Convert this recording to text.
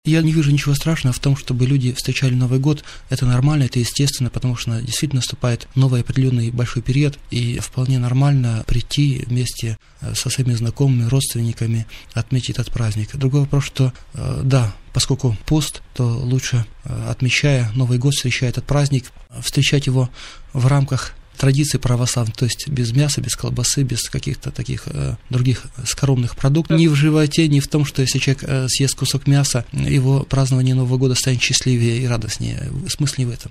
Я не вижу ничего страшного в том, чтобы люди встречали Новый год. Это нормально, это естественно, потому что действительно наступает новый определенный большой период, и вполне нормально прийти вместе со своими знакомыми, родственниками, отметить этот праздник. Другой вопрос, что да, поскольку пост, то лучше, отмечая Новый год, встречая этот праздник, встречать его в рамках традиции православных, то есть без мяса, без колбасы, без каких-то таких других скоромных продуктов. Ни в животе, ни в том, что если человек съест кусок мяса, его празднование Нового года станет счастливее и радостнее. Смысл не в этом.